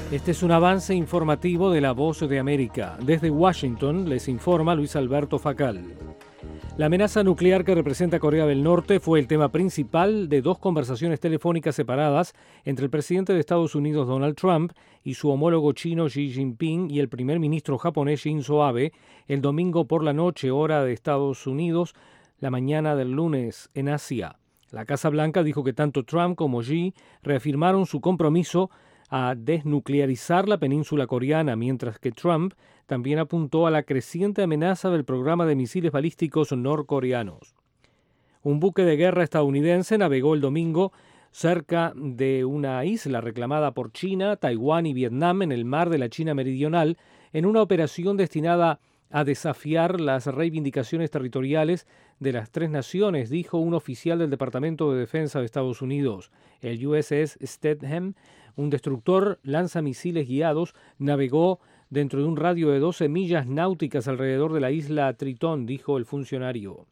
Este es un avance informativo de La Voz de América. Desde Washington les informa Luis Alberto Facal. La amenaza nuclear que representa Corea del Norte fue el tema principal de dos conversaciones telefónicas separadas entre el presidente de Estados Unidos Donald Trump y su homólogo chino Xi Jinping y el primer ministro japonés Shinzo Abe el domingo por la noche, hora de Estados Unidos, la mañana del lunes en Asia. La Casa Blanca dijo que tanto Trump como Xi reafirmaron su compromiso a desnuclearizar la península coreana, mientras que Trump también apuntó a la creciente amenaza del programa de misiles balísticos norcoreanos. Un buque de guerra estadounidense navegó el domingo cerca de una isla reclamada por China, Taiwán y Vietnam en el mar de la China Meridional en una operación destinada a desafiar las reivindicaciones territoriales de las tres naciones, dijo un oficial del Departamento de Defensa de Estados Unidos. El USS Stedham, un destructor lanzamisiles guiados, navegó dentro de un radio de 12 millas náuticas alrededor de la isla Tritón, dijo el funcionario.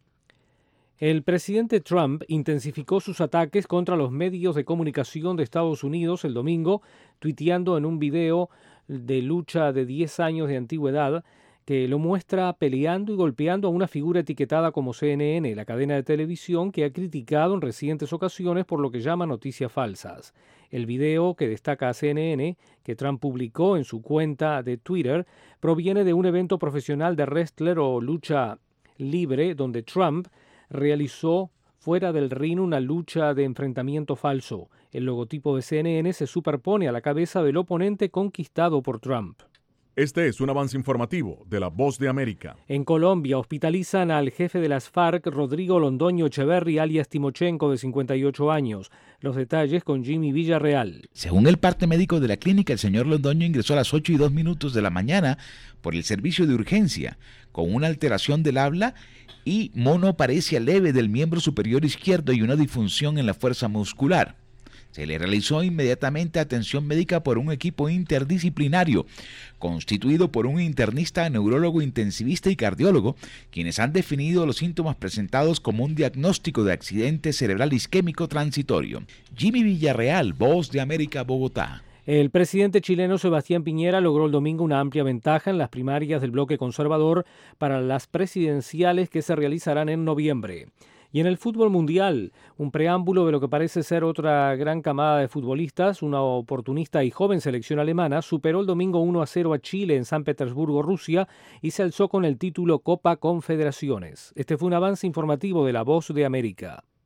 El presidente Trump intensificó sus ataques contra los medios de comunicación de Estados Unidos el domingo, tuiteando en un video de lucha de 10 años de antigüedad que lo muestra peleando y golpeando a una figura etiquetada como CNN, la cadena de televisión que ha criticado en recientes ocasiones por lo que llama noticias falsas. El video que destaca a CNN, que Trump publicó en su cuenta de Twitter, proviene de un evento profesional de wrestler o lucha libre donde Trump realizó fuera del ring una lucha de enfrentamiento falso. El logotipo de CNN se superpone a la cabeza del oponente conquistado por Trump. Este es un avance informativo de La Voz de América. En Colombia hospitalizan al jefe de las FARC, Rodrigo Londoño Echeverri, alias Timochenko, de 58 años. Los detalles con Jimmy Villarreal. Según el parte médico de la clínica, el señor Londoño ingresó a las 8:02 de la mañana por el servicio de urgencia, con una alteración del habla y monoparesia leve del miembro superior izquierdo y una disfunción en la fuerza muscular. Se le realizó inmediatamente atención médica por un equipo interdisciplinario, constituido por un internista, neurólogo intensivista y cardiólogo, quienes han definido los síntomas presentados como un diagnóstico de accidente cerebral isquémico transitorio. Jimmy Villarreal, Voz de América, Bogotá. El presidente chileno Sebastián Piñera logró el domingo una amplia ventaja en las primarias del bloque conservador para las presidenciales que se realizarán en noviembre. Y en el fútbol mundial, un preámbulo de lo que parece ser otra gran camada de futbolistas, una oportunista y joven selección alemana, superó el domingo 1-0 a Chile en San Petersburgo, Rusia, y se alzó con el título Copa Confederaciones. Este fue un avance informativo de La Voz de América.